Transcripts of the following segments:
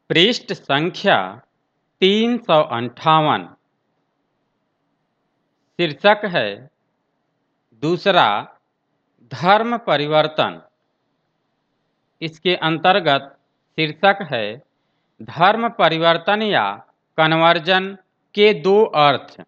पृष्ठ संख्या 358। शीर्षक है दूसरा धर्म परिवर्तन। इसके अंतर्गत शीर्षक है धर्म परिवर्तन या कन्वर्जन के दो अर्थ।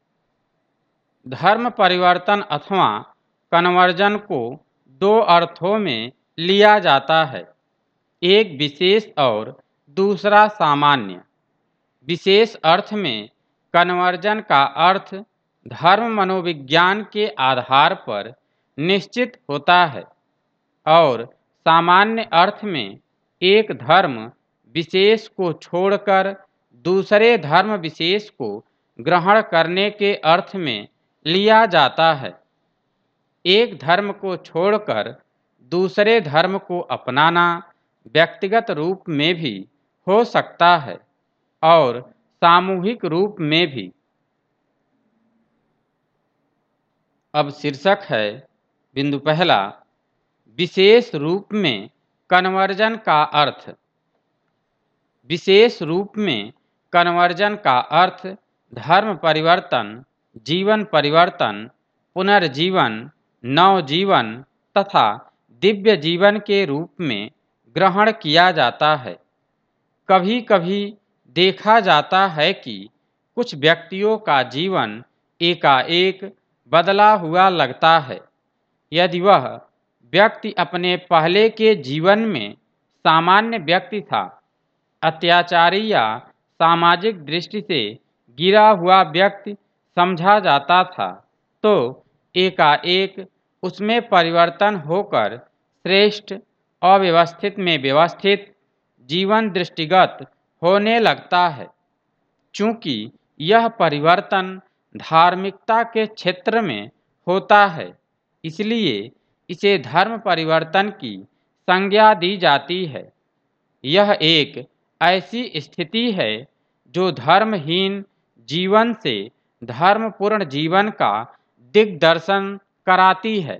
धर्म परिवर्तन अथवा कन्वर्जन को दो अर्थों में लिया जाता है, एक विशेष और दूसरा सामान्य। विशेष अर्थ में कन्वर्जन का अर्थ धर्म मनोविज्ञान के आधार पर निश्चित होता है और सामान्य अर्थ में एक धर्म विशेष को छोड़कर दूसरे धर्म विशेष को ग्रहण करने के अर्थ में लिया जाता है। एक धर्म को छोड़कर दूसरे धर्म को अपनाना व्यक्तिगत रूप में भी हो सकता है और सामूहिक रूप में भी। अब शीर्षक है बिंदु पहला, विशेष रूप में कन्वर्जन का अर्थ। विशेष रूप में कन्वर्जन का अर्थ धर्म परिवर्तन, जीवन परिवर्तन, पुनर्जीवन, नवजीवन तथा दिव्य जीवन के रूप में ग्रहण किया जाता है। कभी कभी देखा जाता है कि कुछ व्यक्तियों का जीवन एकाएक बदला हुआ लगता है यदि वह व्यक्ति अपने पहले के जीवन में सामान्य व्यक्ति था, अत्याचारी या सामाजिक दृष्टि से गिरा हुआ व्यक्ति समझा जाता था, तो एकाएक उसमें परिवर्तन होकर श्रेष्ठ, अव्यवस्थित में व्यवस्थित जीवन दृष्टिगत होने लगता है। चूंकि यह परिवर्तन धार्मिकता के क्षेत्र में होता है, इसलिए इसे धर्म परिवर्तन की संज्ञा दी जाती है। यह एक ऐसी स्थिति है जो धर्महीन जीवन से धर्मपूर्ण जीवन का दिग्दर्शन कराती है।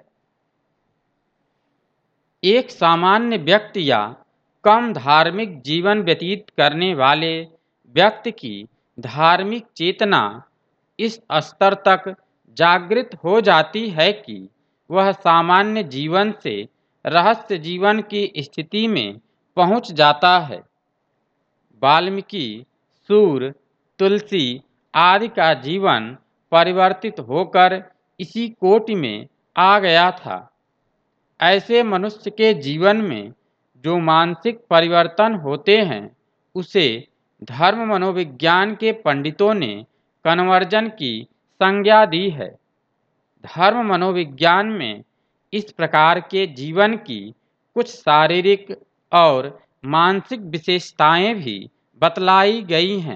एक सामान्य व्यक्ति या कम धार्मिक जीवन व्यतीत करने वाले व्यक्ति की धार्मिक चेतना इस स्तर तक जागृत हो जाती है कि वह सामान्य जीवन से रहस्य जीवन की स्थिति में पहुंच जाता है। वाल्मीकि, सूर, तुलसी आदि का जीवन परिवर्तित होकर इसी कोटि में आ गया था। ऐसे मनुष्य के जीवन में जो मानसिक परिवर्तन होते हैं, उसे धर्म मनोविज्ञान के पंडितों ने कन्वर्जन की संज्ञा दी है। धर्म मनोविज्ञान में इस प्रकार के जीवन की कुछ शारीरिक और मानसिक विशेषताएं भी बतलाई गई हैं।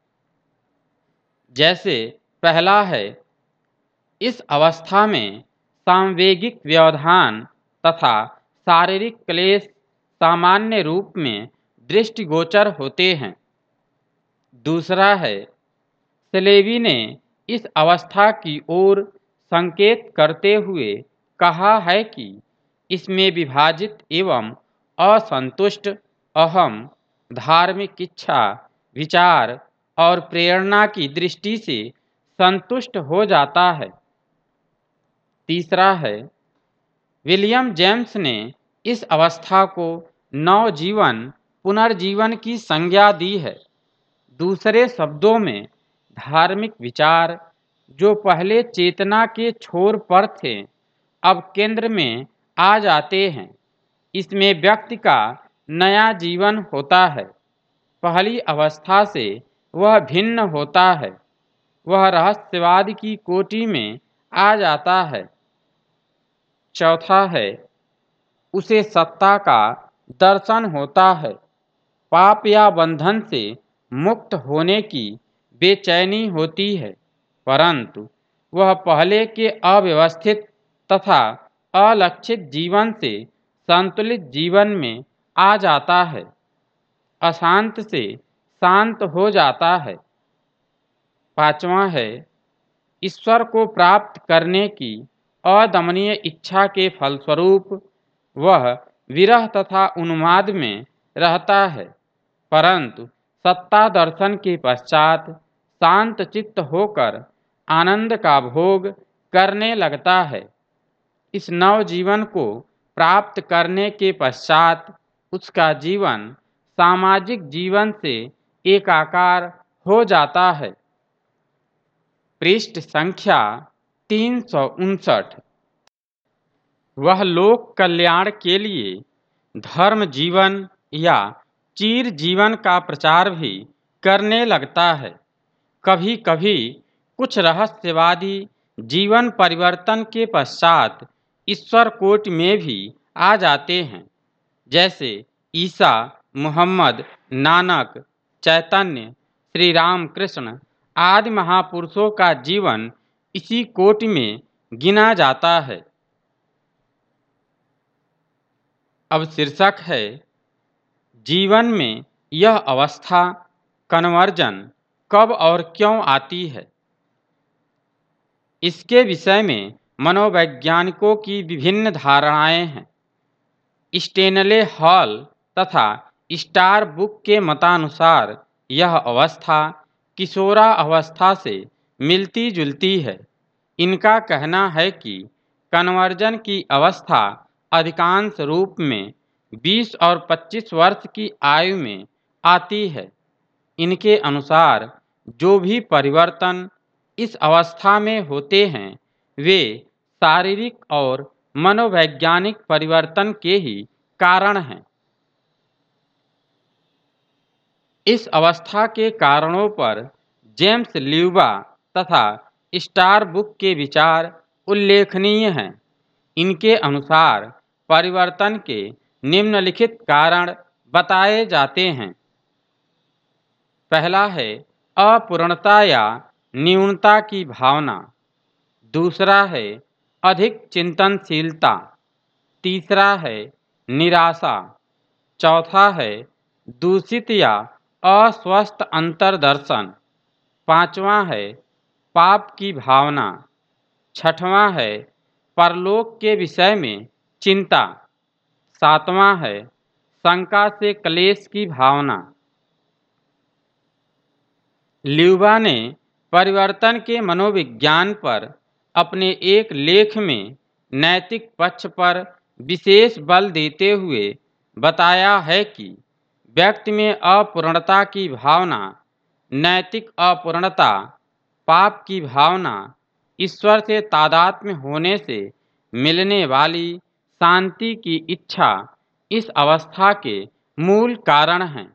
जैसे पहला है, इस अवस्था में सांवेगिक व्यवधान तथा शारीरिक क्लेश सामान्य रूप में दृष्टिगोचर होते हैं। दूसरा है, स्लेवी ने इस अवस्था की ओर संकेत करते हुए कहा है कि इसमें विभाजित एवं असंतुष्ट अहम धार्मिक इच्छा, विचार और प्रेरणा की दृष्टि से संतुष्ट हो जाता है। तीसरा है, विलियम जेम्स ने इस अवस्था को नवजीवन, पुनर्जीवन की संज्ञा दी है। दूसरे शब्दों में, धार्मिक विचार जो पहले चेतना के छोर पर थे, अब केंद्र में आ जाते हैं। इसमें व्यक्ति का नया जीवन होता है। पहली अवस्था से वह भिन्न होता है। वह रहस्यवाद की कोटि में आ जाता है। चौथा है, उसे सत्ता का दर्शन होता है। पाप या बंधन से मुक्त होने की बेचैनी होती है, परंतु वह पहले के अव्यवस्थित तथा अलक्षित जीवन से संतुलित जीवन में आ जाता है। अशांत से शांत हो जाता है। पांचवा है, ईश्वर को प्राप्त करने की अदमनीय इच्छा के फलस्वरूप वह विरह तथा उन्माद में रहता है। परंतु सत्ता दर्शन के पश्चात शांत चित्त होकर आनंद का भोग करने लगता है। इस नव जीवन को प्राप्त करने के पश्चात उसका जीवन सामाजिक जीवन से एकाकार हो जाता है। पृष्ठ संख्या 359। वह लोक कल्याण के लिए धर्म जीवन या चीर जीवन का प्रचार भी करने लगता है। कभी कभी कुछ रहस्यवादी जीवन परिवर्तन के पश्चात ईश्वर कोटि में भी आ जाते हैं, जैसे ईसा, मुहम्मद, नानक, चैतन्य, श्री राम कृष्ण आदि महापुरुषों का जीवन इसी कोटि में गिना जाता है। अब शीर्षक है जीवन में यह अवस्था कन्वर्जन कब और क्यों आती है। इसके विषय में मनोवैज्ञानिकों की विभिन्न धारणाएं हैं। स्टेनले हॉल तथा स्टार बुक के मतानुसार यह अवस्था किशोरा अवस्था से मिलती जुलती है। इनका कहना है कि कन्वर्जन की अवस्था अधिकांश रूप में 20 और 25 वर्ष की आयु में आती है। इनके अनुसार जो भी परिवर्तन इस अवस्था में होते हैं वे शारीरिक और मनोवैज्ञानिक परिवर्तन के ही कारण हैं। इस अवस्था के कारणों पर जेम्स ल्यूबा तथा स्टार बुक के विचार उल्लेखनीय हैं। इनके अनुसार परिवर्तन के निम्नलिखित कारण बताए जाते हैं। पहला है अपूर्णता या न्यूनता की भावना। दूसरा है अधिक चिंतनशीलता। तीसरा है निराशा। चौथा है दूषित या अस्वस्थ अंतर्दर्शन। पांचवां है पाप की भावना। छठवां है परलोक के विषय में चिंता। सातवां है शंका से क्लेश की भावना। ल्यूबा ने परिवर्तन के मनोविज्ञान पर अपने एक लेख में नैतिक पक्ष पर विशेष बल देते हुए बताया है कि व्यक्ति में अपूर्णता की भावना, नैतिक अपूर्णता, पाप की भावना, ईश्वर से तादात्म्य होने से मिलने वाली शांति की इच्छा इस अवस्था के मूल कारण हैं।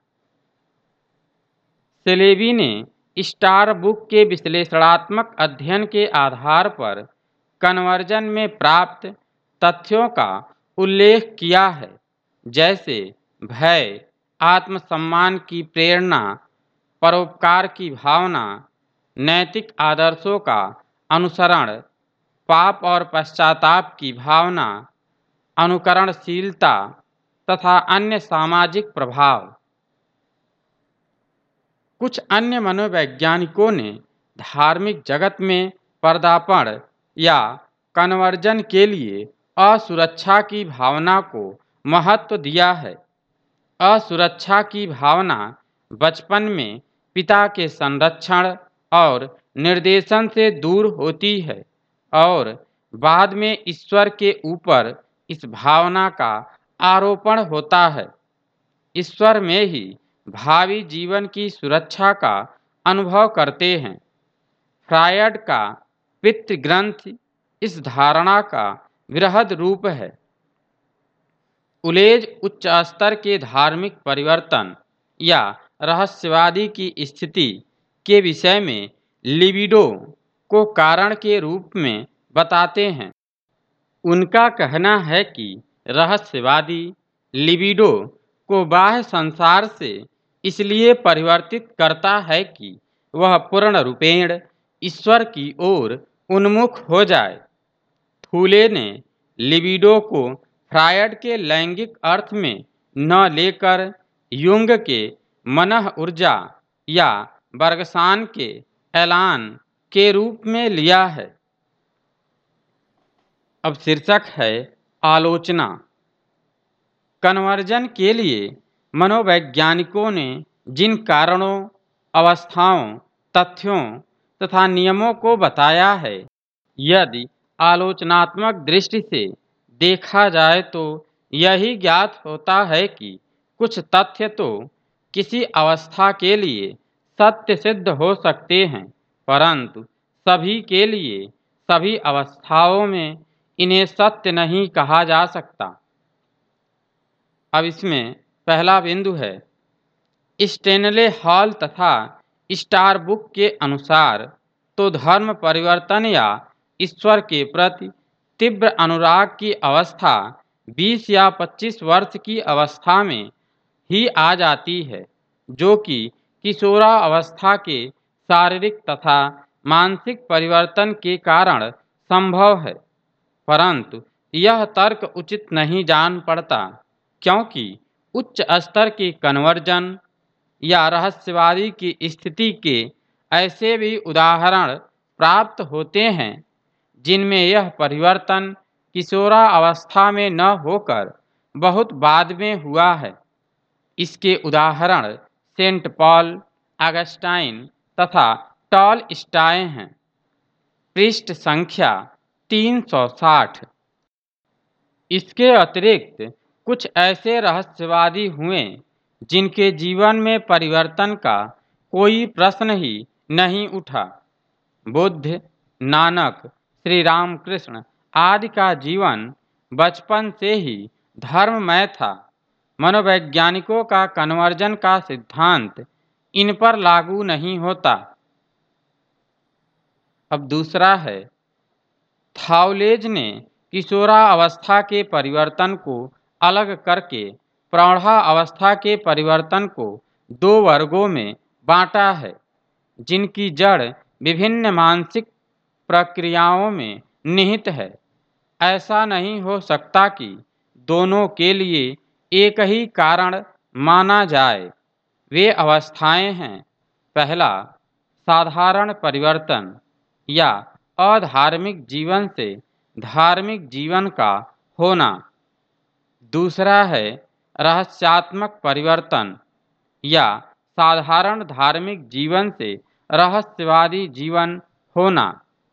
सेलेबी ने स्टार बुक के विश्लेषणात्मक अध्ययन के आधार पर कन्वर्जन में प्राप्त तथ्यों का उल्लेख किया है, जैसे भय, आत्मसम्मान की प्रेरणा, परोपकार की भावना, नैतिक आदर्शों का अनुसरण, पाप और पश्चाताप की भावना, अनुकरणशीलता तथा अन्य सामाजिक प्रभाव। कुछ अन्य मनोवैज्ञानिकों ने धार्मिक जगत में पर्दापण या कन्वर्जन के लिए असुरक्षा की भावना को महत्व दिया है। असुरक्षा की भावना बचपन में पिता के संरक्षण और निर्देशन से दूर होती है और बाद में ईश्वर के ऊपर इस भावना का आरोपण होता है। ईश्वर में ही भावी जीवन की सुरक्षा का अनुभव करते हैं। फ्रायड का पितृग्रंथ इस धारणा का वृहद रूप है। उलेज उच्च स्तर के धार्मिक परिवर्तन या रहस्यवादी की स्थिति के विषय में लिबिडो को कारण के रूप में बताते हैं। उनका कहना है कि रहस्यवादी लिबिडो को बाह्य संसार से इसलिए परिवर्तित करता है कि वह पूर्ण रूपेण ईश्वर की ओर उन्मुख हो जाए। फूले ने लिबिडो को फ्रायड के लैंगिक अर्थ में न लेकर युंग के मनः ऊर्जा या बर्गसान के ऐलान के रूप में लिया है। अब शीर्षक है आलोचना। कन्वर्जन के लिए मनोवैज्ञानिकों ने जिन कारणों, अवस्थाओं, तथ्यों तथा नियमों को बताया है, यदि आलोचनात्मक दृष्टि से देखा जाए तो यही ज्ञात होता है कि कुछ तथ्य तो किसी अवस्था के लिए सत्य सिद्ध हो सकते हैं, परंतु सभी के लिए सभी अवस्थाओं में इन्हें सत्य नहीं कहा जा सकता। अब इसमें पहला बिंदु है, स्टेनले हॉल तथा स्टारबुक के अनुसार तो धर्म परिवर्तन या ईश्वर के प्रति तीव्र अनुराग की अवस्था 20 या 25 वर्ष की अवस्था में ही आ जाती है, जो कि किशोरावस्था के शारीरिक तथा मानसिक परिवर्तन के कारण संभव है। परंतु यह तर्क उचित नहीं जान पड़ता, क्योंकि उच्च स्तर के कन्वर्जन या रहस्यवादी की स्थिति के ऐसे भी उदाहरण प्राप्त होते हैं जिनमें यह परिवर्तन किशोरावस्था में न होकर बहुत बाद में हुआ है। इसके उदाहरण सेंट पॉल, ऑगस्टाइन तथा टॉलस्टॉय हैं। पृष्ठ संख्या 360। इसके अतिरिक्त कुछ ऐसे रहस्यवादी हुए जिनके जीवन में परिवर्तन का कोई प्रश्न ही नहीं उठा। बुद्ध, नानक, श्री रामकृष्ण आदि का जीवन बचपन से ही धर्ममय था। मनोवैज्ञानिकों का कन्वर्जन का सिद्धांत इन पर लागू नहीं होता। अब दूसरा है, थाउलेज ने किशोरावस्था के परिवर्तन को अलग करके प्रौढ़ावस्था के परिवर्तन को दो वर्गों में बांटा है, जिनकी जड़ विभिन्न मानसिक प्रक्रियाओं में निहित है। ऐसा नहीं हो सकता कि दोनों के लिए एक ही कारण माना जाए। वे अवस्थाएं हैं, पहला साधारण परिवर्तन या अधार्मिक जीवन से धार्मिक जीवन का होना, दूसरा है रहस्यात्मक परिवर्तन या साधारण धार्मिक जीवन से रहस्यवादी जीवन होना।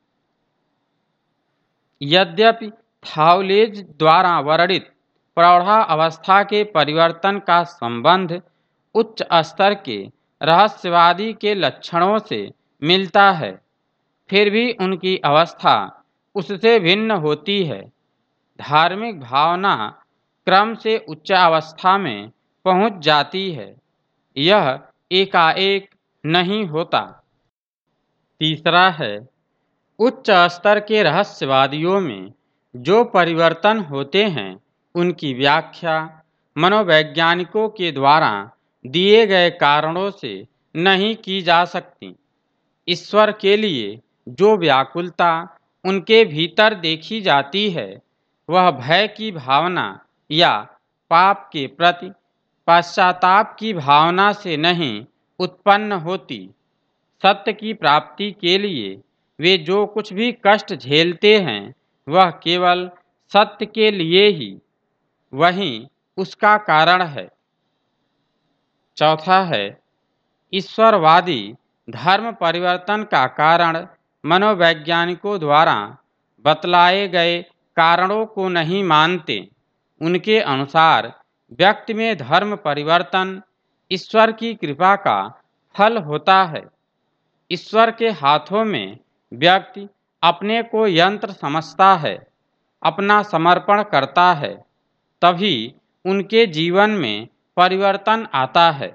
यद्यपि थाउलेज द्वारा वर्णित प्रौढ़ावस्था के परिवर्तन का संबंध उच्च स्तर के रहस्यवादी के लक्षणों से मिलता है, फिर भी उनकी अवस्था उससे भिन्न होती है। धार्मिक भावना क्रम से उच्चावस्था में पहुंच जाती है, यह एकाएक नहीं होता। तीसरा है, उच्च स्तर के रहस्यवादियों में जो परिवर्तन होते हैं उनकी व्याख्या मनोवैज्ञानिकों के द्वारा दिए गए कारणों से नहीं की जा सकती। ईश्वर के लिए जो व्याकुलता उनके भीतर देखी जाती है, वह भय की भावना या पाप के प्रति पश्चाताप की भावना से नहीं उत्पन्न होती। सत्य की प्राप्ति के लिए वे जो कुछ भी कष्ट झेलते हैं, वह केवल सत्य के लिए ही वही उसका कारण है। चौथा है, ईश्वरवादी धर्म परिवर्तन का कारण मनोवैज्ञानिकों द्वारा बतलाए गए कारणों को नहीं मानते। उनके अनुसार व्यक्ति में धर्म परिवर्तन ईश्वर की कृपा का फल होता है। ईश्वर के हाथों में व्यक्ति अपने को यंत्र समझता है, अपना समर्पण करता है, तभी उनके जीवन में परिवर्तन आता है।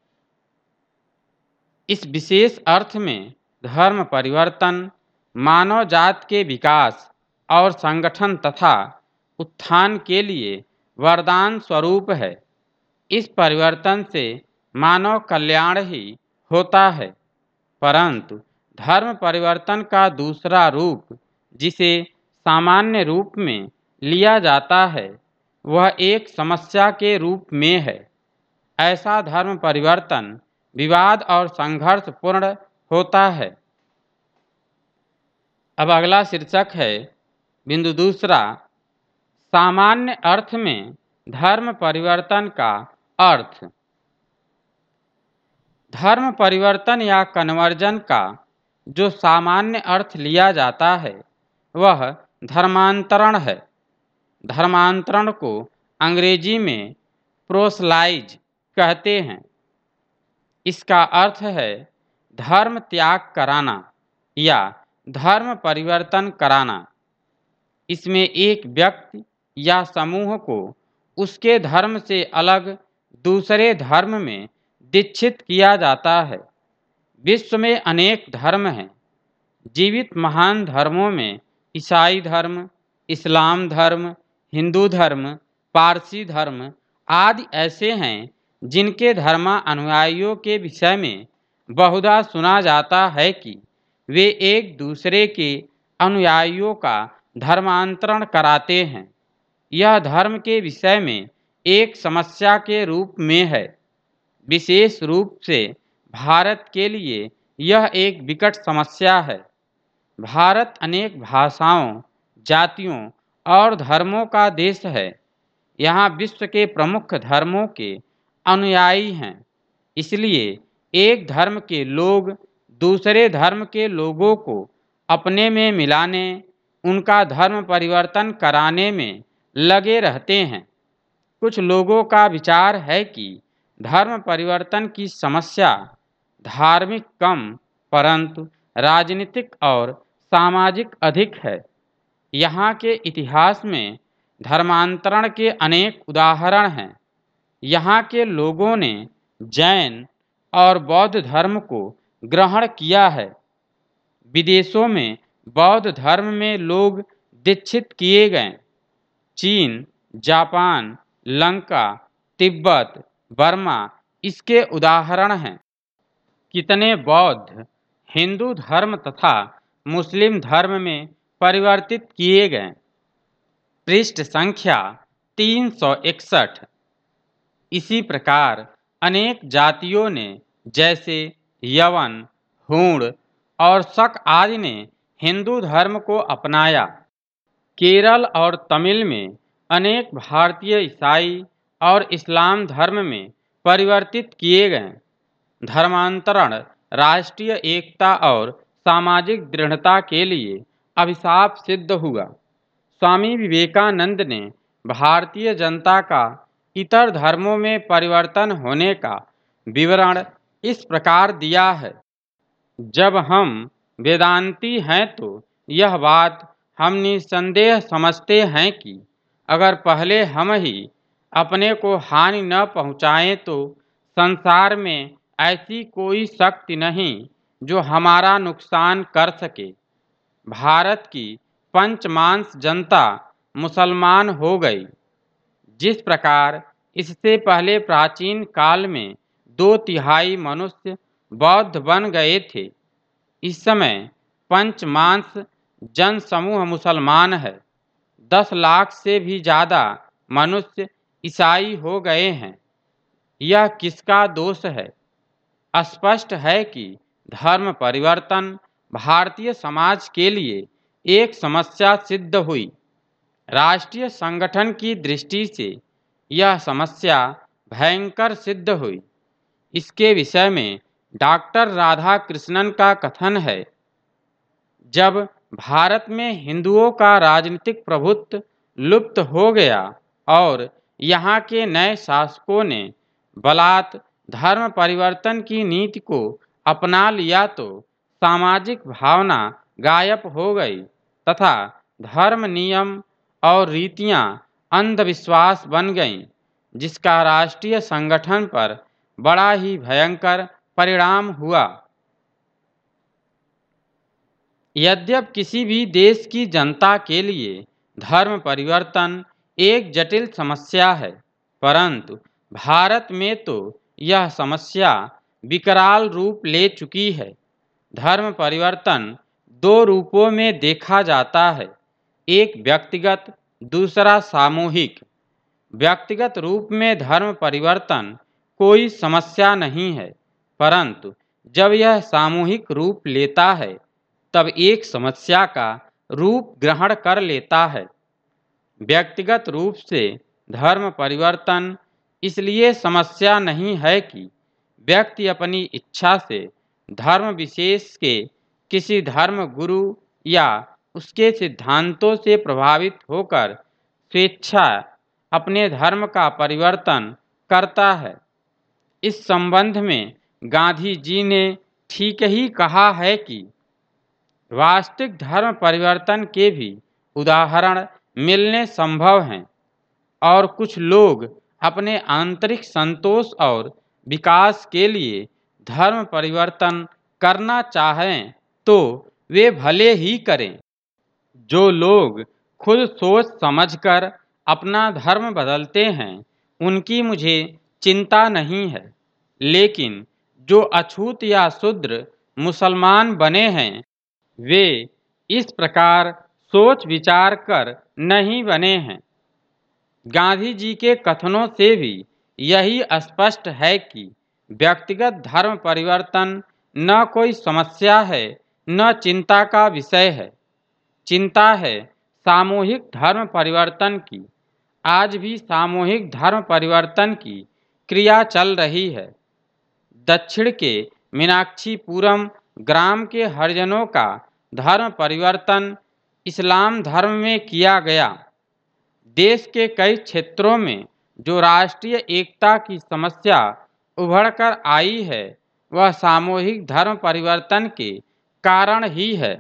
इस विशेष अर्थ में धर्म परिवर्तन मानव जात के विकास और संगठन तथा उत्थान के लिए वरदान स्वरूप है। इस परिवर्तन से मानव कल्याण ही होता है, परंतु धर्म परिवर्तन का दूसरा रूप जिसे सामान्य रूप में लिया जाता है, वह एक समस्या के रूप में है। ऐसा धर्म परिवर्तन विवाद और संघर्षपूर्ण होता है। अब अगला शीर्षक है, बिंदु दूसरा, सामान्य अर्थ में धर्म परिवर्तन का अर्थ। धर्म परिवर्तन या कन्वर्जन का जो सामान्य अर्थ लिया जाता है वह धर्मांतरण है। धर्मांतरण को अंग्रेजी में प्रोसलाइज कहते हैं। इसका अर्थ है धर्म त्याग कराना या धर्म परिवर्तन कराना। इसमें एक व्यक्ति या समूह को उसके धर्म से अलग दूसरे धर्म में दीक्षित किया जाता है। विश्व में अनेक धर्म हैं। जीवित महान धर्मों में ईसाई धर्म, इस्लाम धर्म, हिंदू धर्म, पारसी धर्म आदि ऐसे हैं जिनके धर्मानुयायियों के विषय में बहुधा सुना जाता है कि वे एक दूसरे के अनुयायियों का धर्मांतरण कराते हैं। यह धर्म के विषय में एक समस्या के रूप में है। विशेष रूप से भारत के लिए यह एक विकट समस्या है। भारत अनेक भाषाओं, जातियों और धर्मों का देश है। यहाँ विश्व के प्रमुख धर्मों के अनुयायी हैं। इसलिए एक धर्म के लोग दूसरे धर्म के लोगों को अपने में मिलाने, उनका धर्म परिवर्तन कराने में लगे रहते हैं। कुछ लोगों का विचार है कि धर्म परिवर्तन की समस्या धार्मिक कम परंतु राजनीतिक और सामाजिक अधिक है। यहाँ के इतिहास में धर्मांतरण के अनेक उदाहरण हैं। यहाँ के लोगों ने जैन और बौद्ध धर्म को ग्रहण किया है। विदेशों में बौद्ध धर्म में लोग दीक्षित किए गए। चीन, जापान, लंका, तिब्बत, बर्मा इसके उदाहरण हैं। कितने बौद्ध हिंदू धर्म तथा मुस्लिम धर्म में परिवर्तित किए गए। पृष्ठ संख्या 361। इसी प्रकार अनेक जातियों ने जैसे यवन, हूण और शक आदि ने हिंदू धर्म को अपनाया। केरल और तमिल में अनेक भारतीय ईसाई और इस्लाम धर्म में परिवर्तित किए गए। धर्मांतरण राष्ट्रीय एकता और सामाजिक दृढ़ता के लिए अभिशाप सिद्ध हुआ। स्वामी विवेकानंद ने भारतीय जनता का इतर धर्मों में परिवर्तन होने का विवरण इस प्रकार दिया है। जब हम वेदांती हैं तो यह बात हम निसंदेह समझते हैं कि अगर पहले हम ही अपने को हानि न पहुँचाएं तो संसार में ऐसी कोई शक्ति नहीं जो हमारा नुकसान कर सके। भारत की पंचमांश जनता मुसलमान हो गई। जिस प्रकार इससे पहले प्राचीन काल में 2/3 मनुष्य बौद्ध बन गए थे, इस समय पंचमांश जनसमूह मुसलमान है। 10 लाख से भी ज़्यादा मनुष्य ईसाई हो गए हैं। यह किसका दोष है? स्पष्ट है कि धर्म परिवर्तन भारतीय समाज के लिए एक समस्या सिद्ध हुई। राष्ट्रीय संगठन की दृष्टि से यह समस्या भयंकर सिद्ध हुई। इसके विषय में डॉक्टर राधाकृष्णन का कथन है, जब भारत में हिंदुओं का राजनीतिक प्रभुत्व लुप्त हो गया और यहाँ के नए शासकों ने बलात् धर्म परिवर्तन की नीति को अपना लिया तो सामाजिक भावना गायब हो गई तथा धर्म, नियम और रीतियां अंधविश्वास बन गईं, जिसका राष्ट्रीय संगठन पर बड़ा ही भयंकर परिणाम हुआ। यद्यपि किसी भी देश की जनता के लिए धर्म परिवर्तन एक जटिल समस्या है, परंतु भारत में तो यह समस्या विकराल रूप ले चुकी है। धर्म परिवर्तन 2 रूपों में देखा जाता है, एक व्यक्तिगत, दूसरा सामूहिक। व्यक्तिगत रूप में धर्म परिवर्तन कोई समस्या नहीं है, परंतु जब यह सामूहिक रूप लेता है तब एक समस्या का रूप ग्रहण कर लेता है। व्यक्तिगत रूप से धर्म परिवर्तन इसलिए समस्या नहीं है कि व्यक्ति अपनी इच्छा से धर्म विशेष के किसी धर्म गुरु या उसके सिद्धांतों से प्रभावित होकर स्वेच्छा अपने धर्म का परिवर्तन करता है। इस संबंध में गांधी जी ने ठीक ही कहा है कि वास्तविक धर्म परिवर्तन के भी उदाहरण मिलने संभव हैं और कुछ लोग अपने आंतरिक संतोष और विकास के लिए धर्म परिवर्तन करना चाहें तो वे भले ही करें। जो लोग खुद सोच समझकर अपना धर्म बदलते हैं उनकी मुझे चिंता नहीं है, लेकिन जो अछूत या शूद्र मुसलमान बने हैं वे इस प्रकार सोच विचार कर नहीं बने हैं। गांधी जी के कथनों से भी यही स्पष्ट है कि व्यक्तिगत धर्म परिवर्तन न कोई समस्या है न चिंता का विषय है। चिंता है सामूहिक धर्म परिवर्तन की। आज भी सामूहिक धर्म परिवर्तन की क्रिया चल रही है। दक्षिण के मीनाक्षीपुरम ग्राम के हरिजनों का धर्म परिवर्तन इस्लाम धर्म में किया गया। देश के कई क्षेत्रों में जो राष्ट्रीय एकता की समस्या उभर कर आई है वह सामूहिक धर्म परिवर्तन के कारण ही है।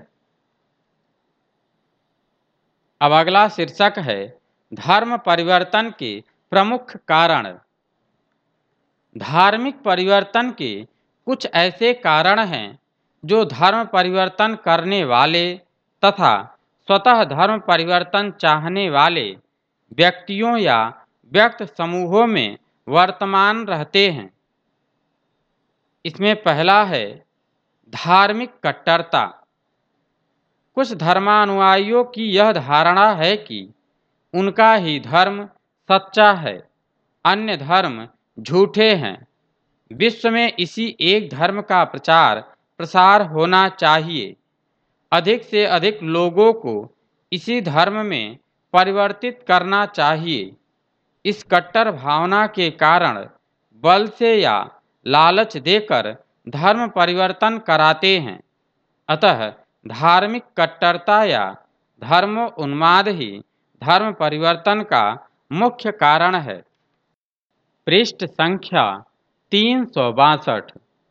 अब अगला शीर्षक है धर्म परिवर्तन के प्रमुख कारण। धार्मिक परिवर्तन के कुछ ऐसे कारण हैं जो धर्म परिवर्तन करने वाले तथा स्वतः धर्म परिवर्तन चाहने वाले व्यक्तियों या व्यक्त समूहों में वर्तमान रहते हैं। इसमें पहला है धार्मिक कट्टरता। कुछ धर्मानुयायियों की यह धारणा है कि उनका ही धर्म सच्चा है, अन्य धर्म झूठे हैं। विश्व में इसी एक धर्म का प्रचार प्रसार होना चाहिए। अधिक से अधिक लोगों को इसी धर्म में परिवर्तित करना चाहिए। इस कट्टर भावना के कारण बल से या लालच देकर धर्म परिवर्तन कराते हैं। अतः धार्मिक कट्टरता या धर्मोन्माद ही धर्म परिवर्तन का मुख्य कारण है। पृष्ठ संख्या 362।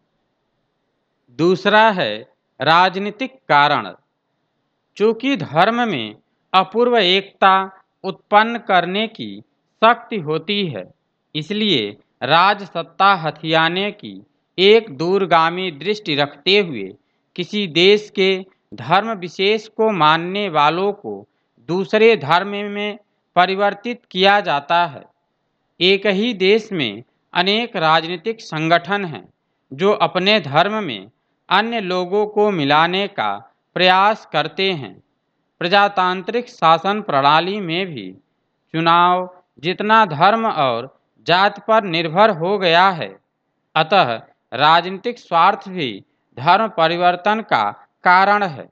दूसरा है राजनीतिक कारण। चूंकि धर्म में अपूर्व एकता उत्पन्न करने की शक्ति होती है, इसलिए राजसत्ता हथियाने की एक दूरगामी दृष्टि रखते हुए किसी देश के धर्म विशेष को मानने वालों को दूसरे धर्म में परिवर्तित किया जाता है। एक ही देश में अनेक राजनीतिक संगठन हैं जो अपने धर्म में अन्य लोगों को मिलाने का प्रयास करते हैं। प्रजातांत्रिक शासन प्रणाली में भी चुनाव जितना धर्म और जाति पर निर्भर हो गया है, अतः राजनीतिक स्वार्थ भी धर्म परिवर्तन का कारण है।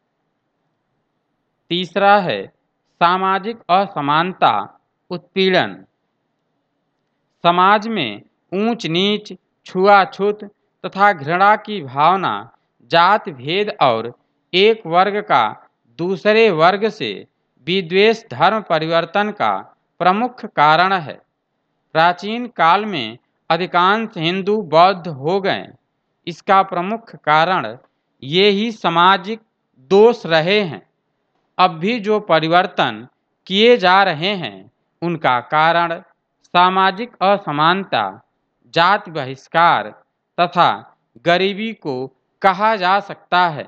तीसरा है सामाजिक असमानता उत्पीड़न। समाज में ऊंच नीच, छुआछूत तथा घृणा की भावना जाति भेद और एक वर्ग का दूसरे वर्ग से विद्वेष धर्म परिवर्तन का प्रमुख कारण है। प्राचीन काल में अधिकांश हिंदू बौद्ध हो गए। इसका प्रमुख कारण ये ही सामाजिक दोष रहे हैं। अब भी जो परिवर्तन किए जा रहे हैं उनका कारण सामाजिक असमानता, जाति बहिष्कार तथा गरीबी को कहा जा सकता है।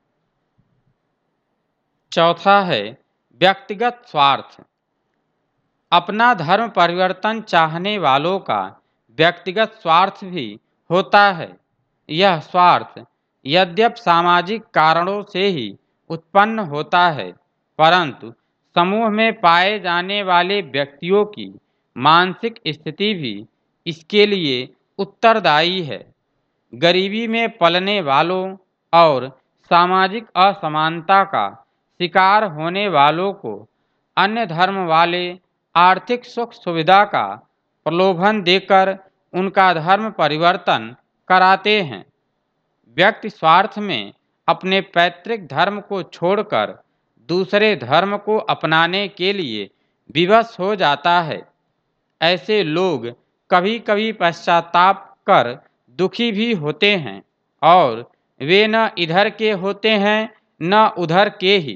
चौथा है व्यक्तिगत स्वार्थ। अपना धर्म परिवर्तन चाहने वालों का व्यक्तिगत स्वार्थ भी होता है। यह स्वार्थ यद्यप सामाजिक कारणों से ही उत्पन्न होता है, परंतु समूह में पाए जाने वाले व्यक्तियों की मानसिक स्थिति भी इसके लिए उत्तरदायी है। गरीबी में पलने वालों और सामाजिक असमानता का शिकार होने वालों को अन्य धर्म वाले आर्थिक सुख सुविधा का प्रलोभन देकर उनका धर्म परिवर्तन कराते हैं। व्यक्ति स्वार्थ में अपने पैतृक धर्म को छोड़कर दूसरे धर्म को अपनाने के लिए विवश हो जाता है। ऐसे लोग कभी कभी पश्चाताप कर दुखी भी होते हैं और वे न इधर के होते हैं न उधर के ही।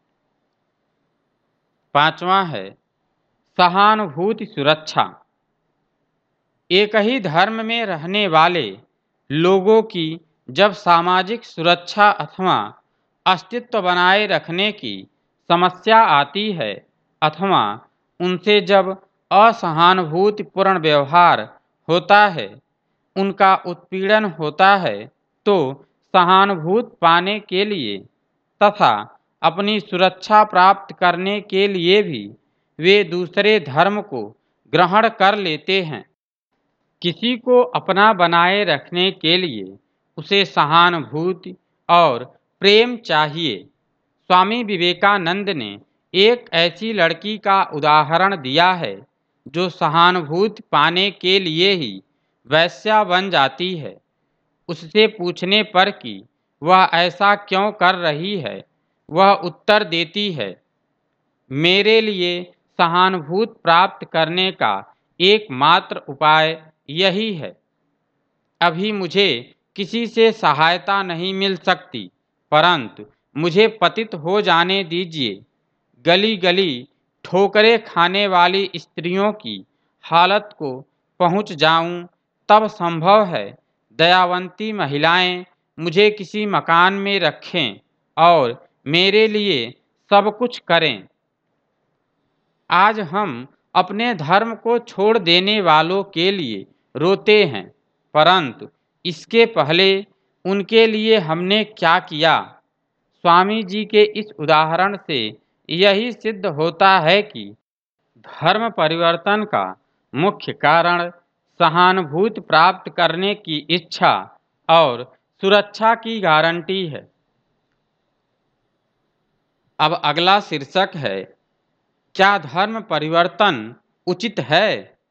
पांचवा है सहानुभूति सुरक्षा। एक ही धर्म में रहने वाले लोगों की जब सामाजिक सुरक्षा अथवा अस्तित्व बनाए रखने की समस्या आती है अथवा उनसे जब असहानुभूतिपूर्ण व्यवहार होता है, उनका उत्पीड़न होता है, तो सहानुभूति पाने के लिए तथा अपनी सुरक्षा प्राप्त करने के लिए भी वे दूसरे धर्म को ग्रहण कर लेते हैं। किसी को अपना बनाए रखने के लिए उसे सहानुभूति और प्रेम चाहिए। स्वामी विवेकानंद ने एक ऐसी लड़की का उदाहरण दिया है जो सहानुभूति पाने के लिए ही वैश्या बन जाती है। उससे पूछने पर कि वह ऐसा क्यों कर रही है, वह उत्तर देती है, मेरे लिए सहानुभूति प्राप्त करने का एकमात्र उपाय यही है। अभी मुझे किसी से सहायता नहीं मिल सकती, परंतु मुझे पतित हो जाने दीजिए। गली गली ठोकरें खाने वाली स्त्रियों की हालत को पहुंच जाऊं, तब संभव है दयावंती महिलाएं मुझे किसी मकान में रखें और मेरे लिए सब कुछ करें। आज हम अपने धर्म को छोड़ देने वालों के लिए रोते हैं, परंतु इसके पहले उनके लिए हमने क्या किया? स्वामी जी के इस उदाहरण से यही सिद्ध होता है कि धर्म परिवर्तन का मुख्य कारण सहानुभूति प्राप्त करने की इच्छा और सुरक्षा की गारंटी है। अब अगला शीर्षक है, क्या धर्म परिवर्तन उचित है?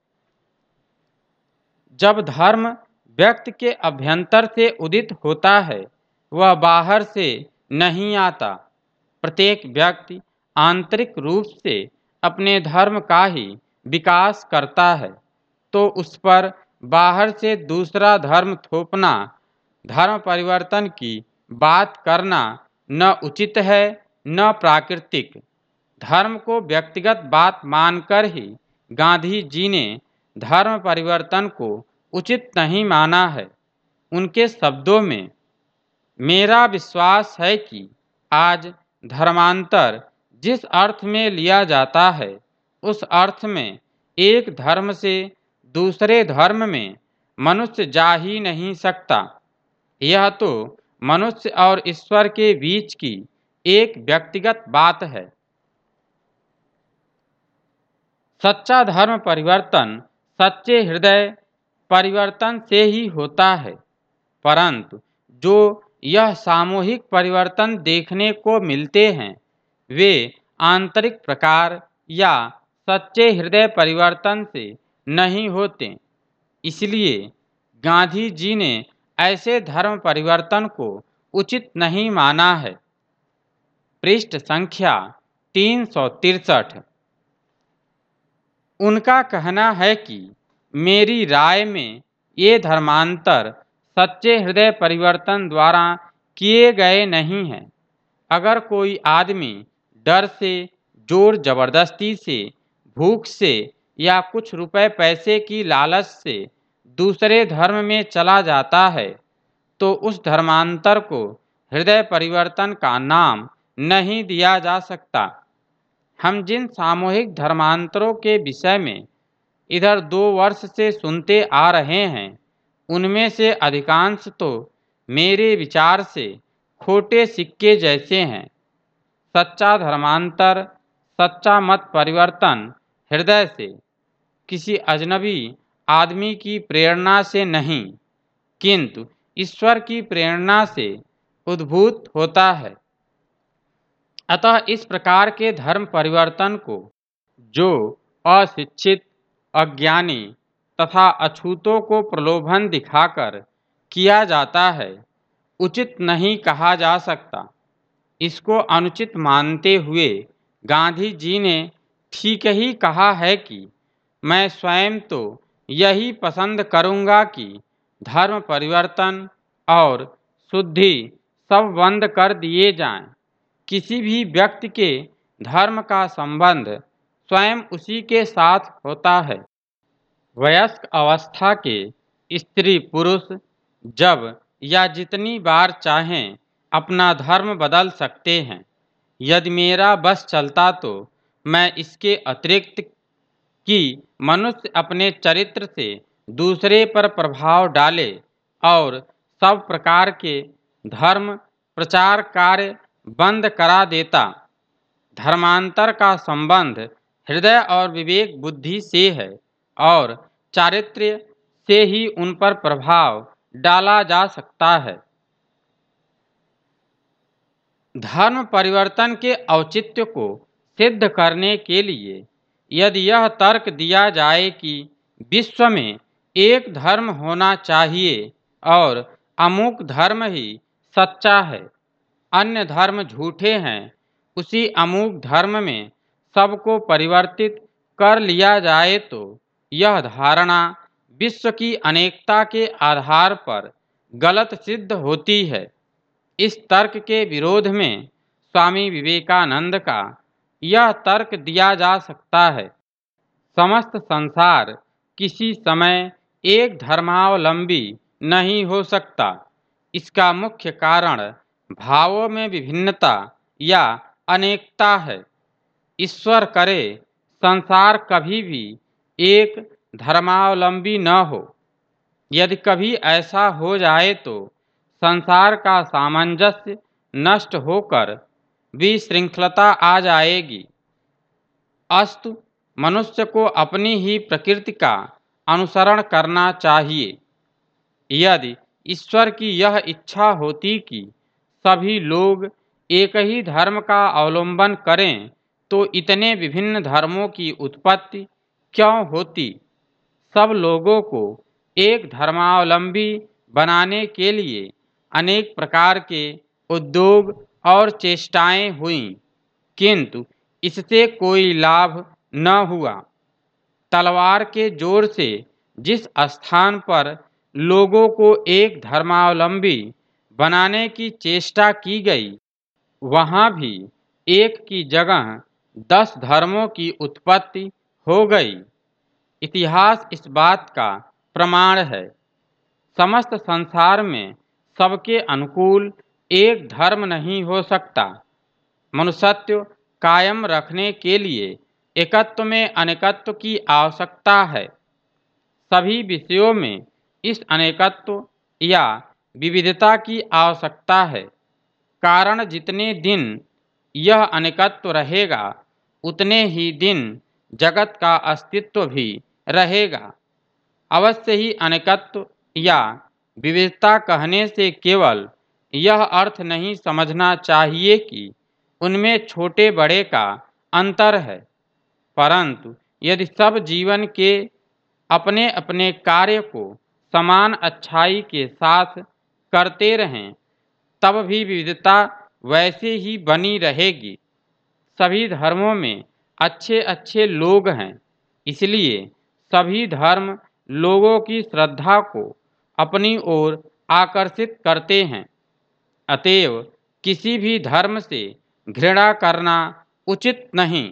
जब धर्म व्यक्ति के अभ्यंतर से उदित होता है, वह बाहर से नहीं आता। प्रत्येक व्यक्ति आंतरिक रूप से अपने धर्म का ही विकास करता है, तो उस पर बाहर से दूसरा धर्म थोपना, धर्म परिवर्तन की बात करना न उचित है न प्राकृतिक। धर्म को व्यक्तिगत बात मानकर ही गांधी जी ने धर्म परिवर्तन को उचित नहीं माना है। उनके शब्दों में, मेरा विश्वास है कि आज धर्मांतर जिस अर्थ में लिया जाता है, उस अर्थ में एक धर्म से दूसरे धर्म में मनुष्य जा ही नहीं सकता। यह तो मनुष्य और ईश्वर के बीच की एक व्यक्तिगत बात है। सच्चा धर्म परिवर्तन सच्चे हृदय परिवर्तन से ही होता है, परंतु जो यह सामूहिक परिवर्तन देखने को मिलते हैं, वे आंतरिक प्रकार या सच्चे हृदय परिवर्तन से नहीं होते। इसलिए गांधी जी ने ऐसे धर्म परिवर्तन को उचित नहीं माना है। पृष्ठ संख्या 363। उनका कहना है कि मेरी राय में ये धर्मांतर सच्चे हृदय परिवर्तन द्वारा किए गए नहीं हैं। अगर कोई आदमी डर से, जोर जबरदस्ती से, भूख से या कुछ रुपए पैसे की लालच से दूसरे धर्म में चला जाता है, तो उस धर्मांतर को हृदय परिवर्तन का नाम नहीं दिया जा सकता। हम जिन सामूहिक धर्मांतरों के विषय में इधर 2 वर्ष से सुनते आ रहे हैं, उनमें से अधिकांश तो मेरे विचार से खोटे सिक्के जैसे हैं। सच्चा धर्मांतर, सच्चा मत परिवर्तन हृदय से, किसी अजनबी आदमी की प्रेरणा से नहीं, किंतु ईश्वर की प्रेरणा से उद्भूत होता है। अतः इस प्रकार के धर्म परिवर्तन को जो अशिक्षित, अज्ञानी तथा अछूतों को प्रलोभन दिखाकर किया जाता है, उचित नहीं कहा जा सकता। इसको अनुचित मानते हुए गांधी जी ने ठीक ही कहा है कि मैं स्वयं तो यही पसंद करूंगा कि धर्म परिवर्तन और शुद्धि सब बंद कर दिए जाएं। किसी भी व्यक्ति के धर्म का संबंध स्वयं उसी के साथ होता है। वयस्क अवस्था के स्त्री पुरुष जब या जितनी बार चाहें अपना धर्म बदल सकते हैं। यदि मेरा बस चलता तो मैं इसके अतिरिक्त कि मनुष्य अपने चरित्र से दूसरे पर प्रभाव डाले और सब प्रकार के धर्म प्रचार कार्य बंद करा देता। धर्मांतर का संबंध हृदय और विवेक बुद्धि से है और चारित्र्य से ही उन पर प्रभाव डाला जा सकता है। धर्म परिवर्तन के औचित्य को सिद्ध करने के लिए यदि यह तर्क दिया जाए कि विश्व में एक धर्म होना चाहिए और अमुक धर्म ही सच्चा है, अन्य धर्म झूठे हैं, उसी अमुक धर्म में सबको परिवर्तित कर लिया जाए तो यह धारणा विश्व की अनेकता के आधार पर गलत सिद्ध होती है। इस तर्क के विरोध में स्वामी विवेकानंद का यह तर्क दिया जा सकता है। समस्त संसार किसी समय एक धर्मावलंबी नहीं हो सकता। इसका मुख्य कारण भावों में विभिन्नता या अनेकता है। ईश्वर करे संसार कभी भी एक धर्मावलंबी न हो। यदि कभी ऐसा हो जाए तो संसार का सामंजस्य नष्ट होकर विशृंखलता आ जाएगी। अस्तु मनुष्य को अपनी ही प्रकृति का अनुसरण करना चाहिए। यदि ईश्वर की यह इच्छा होती कि सभी लोग एक ही धर्म का अवलंबन करें तो इतने विभिन्न धर्मों की उत्पत्ति क्यों होती। सब लोगों को एक धर्मावलंबी बनाने के लिए अनेक प्रकार के उद्योग और चेष्टाएं हुईं, किंतु इससे कोई लाभ न हुआ। तलवार के जोर से जिस स्थान पर लोगों को एक धर्मावलंबी बनाने की चेष्टा की गई, वहां भी एक की जगह 10 धर्मों की उत्पत्ति हो गई। इतिहास इस बात का प्रमाण है। समस्त संसार में सबके अनुकूल एक धर्म नहीं हो सकता। मनुष्यत्व कायम रखने के लिए एकत्व में अनेकत्व की आवश्यकता है। सभी विषयों में इस अनेकत्व या विविधता की आवश्यकता है। कारण जितने दिन यह अनेकत्व रहेगा उतने ही दिन जगत का अस्तित्व भी रहेगा। अवश्य ही अनेकत्व या विविधता कहने से केवल यह अर्थ नहीं समझना चाहिए कि उनमें छोटे बड़े का अंतर है, परंतु यदि सब जीवन के अपने अपने कार्य को समान अच्छाई के साथ करते रहें तब भी विविधता वैसे ही बनी रहेगी। सभी धर्मों में अच्छे अच्छे लोग हैं, इसलिए सभी धर्म लोगों की श्रद्धा को अपनी ओर आकर्षित करते हैं। अतएव किसी भी धर्म से घृणा करना उचित नहीं।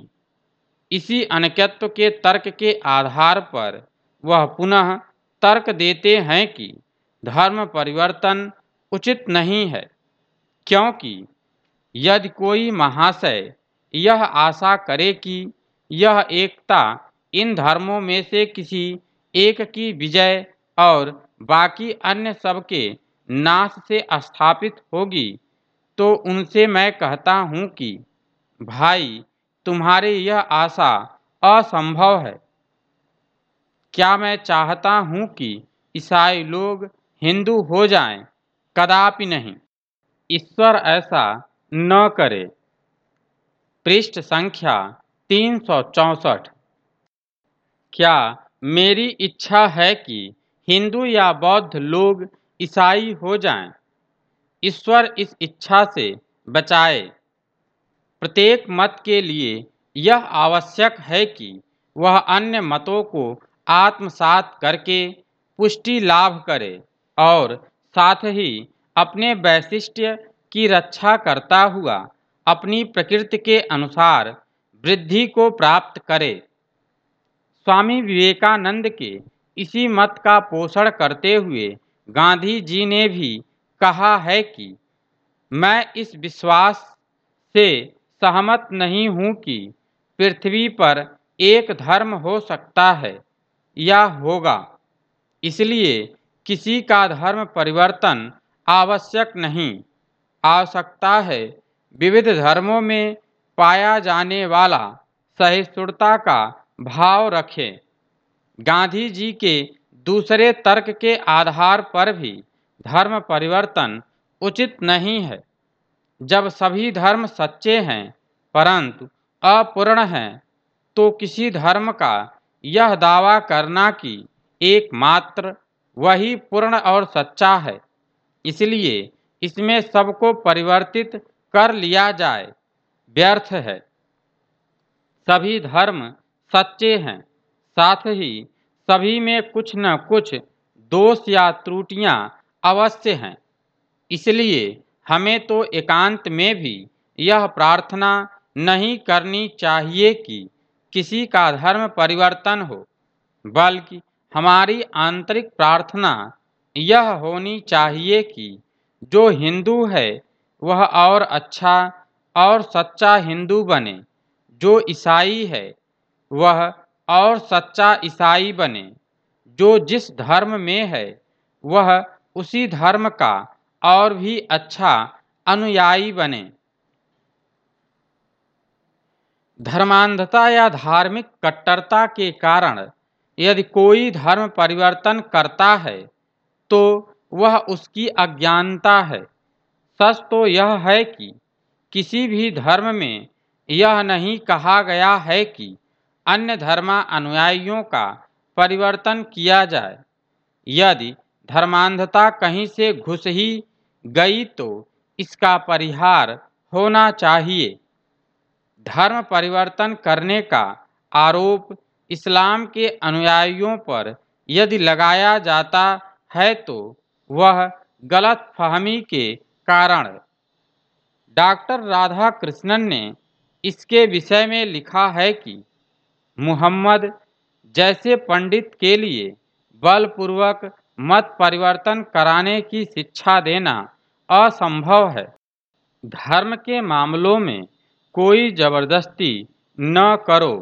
इसी अनेकत्व के तर्क के आधार पर वह पुनः तर्क देते हैं कि धर्म परिवर्तन उचित नहीं है, क्योंकि यदि कोई महाशय यह आशा करे कि यह एकता इन धर्मों में से किसी एक की विजय और बाकी अन्य सबके नाश से स्थापित होगी, तो उनसे मैं कहता हूँ कि भाई, तुम्हारी यह आशा असंभव है। क्या मैं चाहता हूँ कि ईसाई लोग हिंदू हो जाएं? कदापि नहीं। ईश्वर ऐसा न करे। पृष्ठ संख्या 364। क्या मेरी इच्छा है कि हिंदू या बौद्ध लोग ईसाई हो जाएं। ईश्वर इस इच्छा से बचाए। प्रत्येक मत के लिए यह आवश्यक है कि वह अन्य मतों को आत्मसात करके पुष्टि लाभ करे और साथ ही अपने वैशिष्ट्य की रक्षा करता हुआ अपनी प्रकृति के अनुसार वृद्धि को प्राप्त करे। स्वामी विवेकानंद के इसी मत का पोषण करते हुए गांधी जी ने भी कहा है कि मैं इस विश्वास से सहमत नहीं हूँ कि पृथ्वी पर एक धर्म हो सकता है या होगा, इसलिए किसी का धर्म परिवर्तन आवश्यक नहीं। आवश्यकता है विविध धर्मों में पाया जाने वाला सहिष्णुता का भाव रखें। गांधी जी के दूसरे तर्क के आधार पर भी धर्म परिवर्तन उचित नहीं है। जब सभी धर्म सच्चे हैं परंतु अपूर्ण हैं, तो किसी धर्म का यह दावा करना कि एकमात्र वही पूर्ण और सच्चा है, इसलिए इसमें सबको परिवर्तित कर लिया जाए, व्यर्थ है। सभी धर्म सच्चे हैं, साथ ही सभी में कुछ न कुछ दोष या त्रुटियां अवश्य हैं। इसलिए हमें तो एकांत में भी यह प्रार्थना नहीं करनी चाहिए कि किसी का धर्म परिवर्तन हो, बल्कि हमारी आंतरिक प्रार्थना यह होनी चाहिए कि जो हिंदू है वह और अच्छा और सच्चा हिंदू बने, जो ईसाई है वह और सच्चा ईसाई बने, जो जिस धर्म में है वह उसी धर्म का और भी अच्छा अनुयायी बने। धर्मांधता या धार्मिक कट्टरता के कारण यदि कोई धर्म परिवर्तन करता है तो वह उसकी अज्ञानता है। सच तो यह है कि किसी भी धर्म में यह नहीं कहा गया है कि अन्य धर्मानुयायियों का परिवर्तन किया जाए। यदि धर्मांधता कहीं से घुस ही गई तो इसका परिहार होना चाहिए। धर्म परिवर्तन करने का आरोप इस्लाम के अनुयायियों पर यदि लगाया जाता है तो वह गलतफहमी के कारण। डॉक्टर राधाकृष्णन ने इसके विषय में लिखा है कि मुहम्मद जैसे पंडित के लिए बलपूर्वक मत परिवर्तन कराने की शिक्षा देना असंभव है। धर्म के मामलों में कोई जबरदस्ती न करो,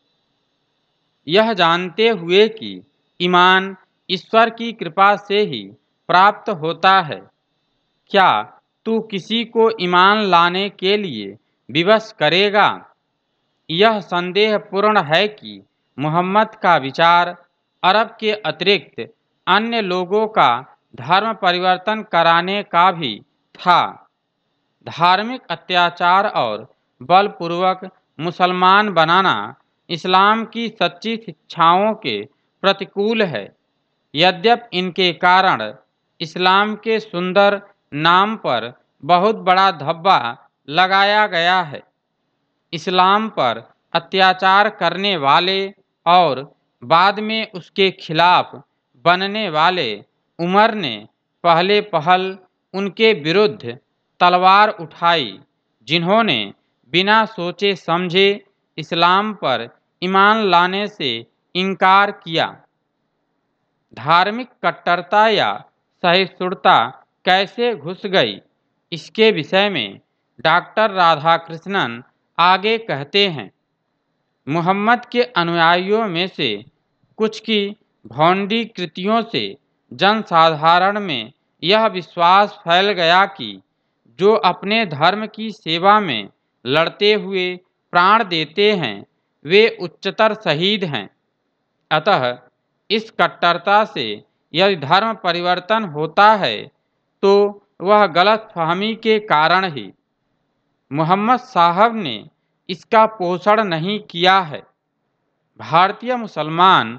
यह जानते हुए कि ईमान ईश्वर की कृपा से ही प्राप्त होता है। क्या तू किसी को ईमान लाने के लिए विवश करेगा? यह संदेहपूर्ण है कि मुहम्मद का विचार अरब के अतिरिक्त अन्य लोगों का धर्म परिवर्तन कराने का भी था। धार्मिक अत्याचार और बलपूर्वक मुसलमान बनाना इस्लाम की सच्ची शिक्षाओं के प्रतिकूल है। यद्यपि इनके कारण इस्लाम के सुंदर नाम पर बहुत बड़ा धब्बा लगाया गया है। इस्लाम पर अत्याचार करने वाले और बाद में उसके खिलाफ बनने वाले उमर ने पहले पहल उनके विरुद्ध तलवार उठाई, जिन्होंने बिना सोचे समझे इस्लाम पर ईमान लाने से इनकार किया। धार्मिक कट्टरता या सहिष्णुता कैसे घुस गई, इसके विषय में डॉक्टर राधाकृष्णन आगे कहते हैं, मुहम्मद के अनुयायियों में से कुछ की भौंडी कृतियों से जनसाधारण में यह विश्वास फैल गया कि जो अपने धर्म की सेवा में लड़ते हुए प्राण देते हैं वे उच्चतर शहीद हैं। अतः इस कट्टरता से यदि धर्म परिवर्तन होता है तो वह गलतफहमी के कारण ही। मुहम्मद साहब ने इसका पोषण नहीं किया है। भारतीय मुसलमान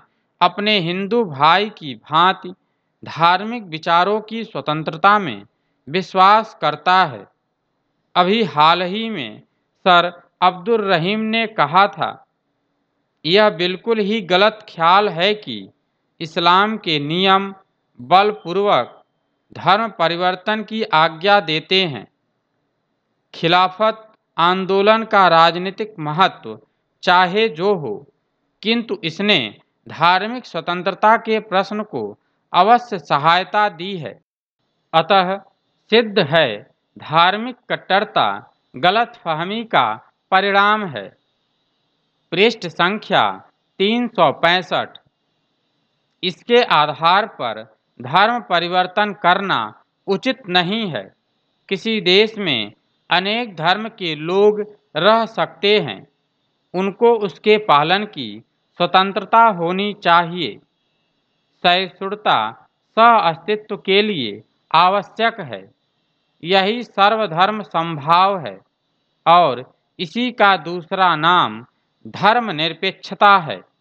अपने हिंदू भाई की भांति धार्मिक विचारों की स्वतंत्रता में विश्वास करता है। अभी हाल ही में सर अब्दुल रहीम ने कहा था, यह बिल्कुल ही गलत ख्याल है कि इस्लाम के नियम बलपूर्वक धर्म परिवर्तन की आज्ञा देते हैं। खिलाफत आंदोलन का राजनीतिक महत्व चाहे जो हो, किंतु इसने धार्मिक स्वतंत्रता के प्रश्न को अवश्य सहायता दी है। अतः सिद्ध है धार्मिक कट्टरता गलतफहमी का परिणाम है। पृष्ठ संख्या 365। इसके आधार पर धर्म परिवर्तन करना उचित नहीं है। किसी देश में अनेक धर्म के लोग रह सकते हैं, उनको उसके पालन की स्वतंत्रता होनी चाहिए। सहिष्णुता सह अस्तित्व के लिए आवश्यक है। यही सर्वधर्म समभाव है और इसी का दूसरा नाम धर्मनिरपेक्षता है।